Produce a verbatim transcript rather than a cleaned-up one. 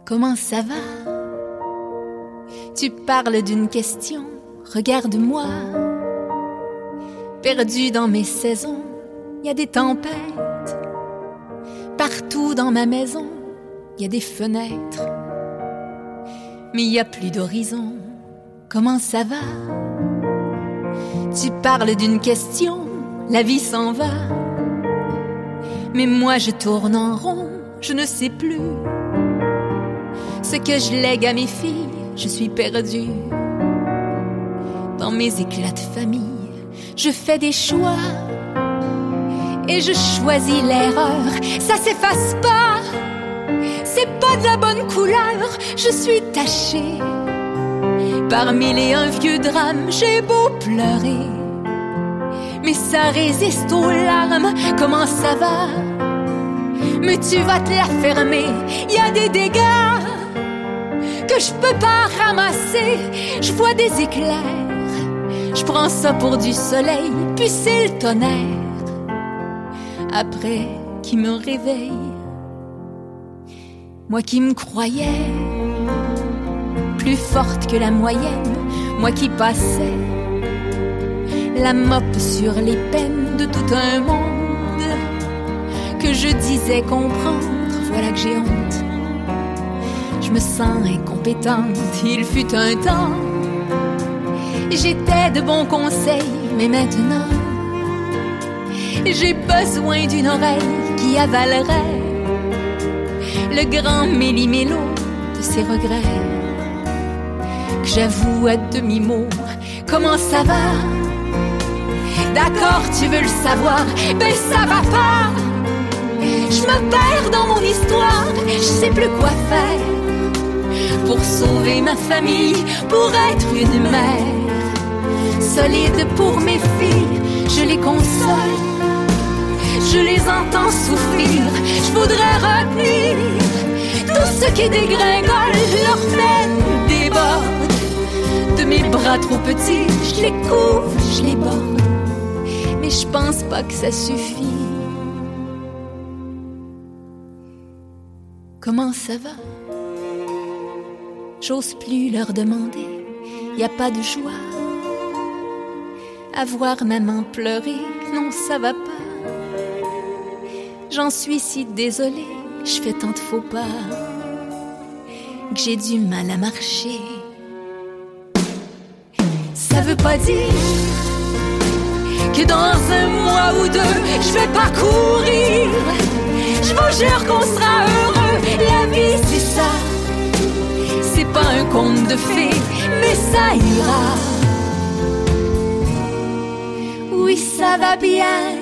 comment ça va? Tu parles d'une question, regarde-moi. Perdu dans mes saisons, il y a des tempêtes. Partout dans ma maison, il y a des fenêtres. Mais il n'y a plus d'horizon, comment ça va? Tu parles d'une question, la vie s'en va. Mais moi je tourne en rond, je ne sais plus ce que je lègue à mes filles, je suis perdue. Dans mes éclats de famille, je fais des choix et je choisis l'erreur. Ça s'efface pas, c'est pas de la bonne couleur. Je suis tachée par mille et un vieux drames. J'ai beau pleurer, mais ça résiste aux larmes. Comment ça va? Mais tu vas te la fermer. Y a des dégâts que je peux pas ramasser. Je vois des éclairs, je prends ça pour du soleil, puis c'est le tonnerre après qui me réveille. Moi qui me croyais plus forte que la moyenne, moi qui passais la mop sur les peines de tout un monde que je disais comprendre, voilà que j'ai honte. Je me sens incompétente, il fut un temps j'étais de bons conseils, mais maintenant j'ai besoin d'une oreille qui avalerait le grand méli-mélo de ses regrets que j'avoue à demi-mot. Comment ça va? D'accord, tu veux le savoir, ben ça va pas. Je me perds dans mon histoire, je sais plus quoi faire pour sauver ma famille, pour être une mère solide pour mes filles. Je les console, je les entends souffrir. Je voudrais retenir tout ce qui dégringole, leur peine déborde de mes bras trop petits. Je les couvre, je les borde, mais je pense pas que ça suffit. Comment ça va? J'ose plus leur demander, y a pas de joie à voir maman pleurer, non ça va pas. J'en suis si désolée, je fais tant de faux pas que j'ai du mal à marcher. Ça veut pas dire que dans un mois ou deux je vais pas courir. Je vous jure qu'on sera heureux, la vie c'est ça. C'est pas un conte de fées, mais ça ira. Oui, ça va bien,